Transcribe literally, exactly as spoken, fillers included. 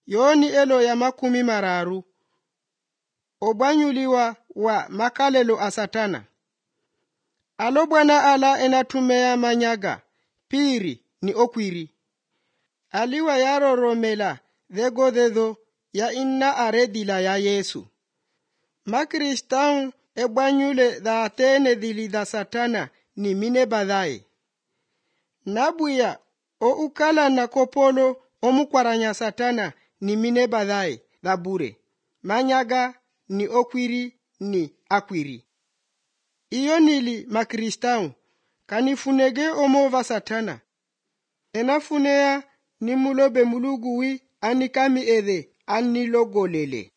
yoni elo ya makumi mararu obwanyuliwa wa makalelo a satana. Alo Bwana ala enatumea manyaga piri ni okwiri aliwa yaroromela dhego dhedho ya inna aredila ya Yesu. Makristau ebwanyule dha atene dhili dha satana ni mine badhae nabuya o ukala na kopolo omukwaranya satana ni mine badhae dha bure manyaga ni okwiri ni akwiri. Iyo nili makristau kanifunege omova satana enafunea ni mulobe muluguwi anikami edhe anilogolele.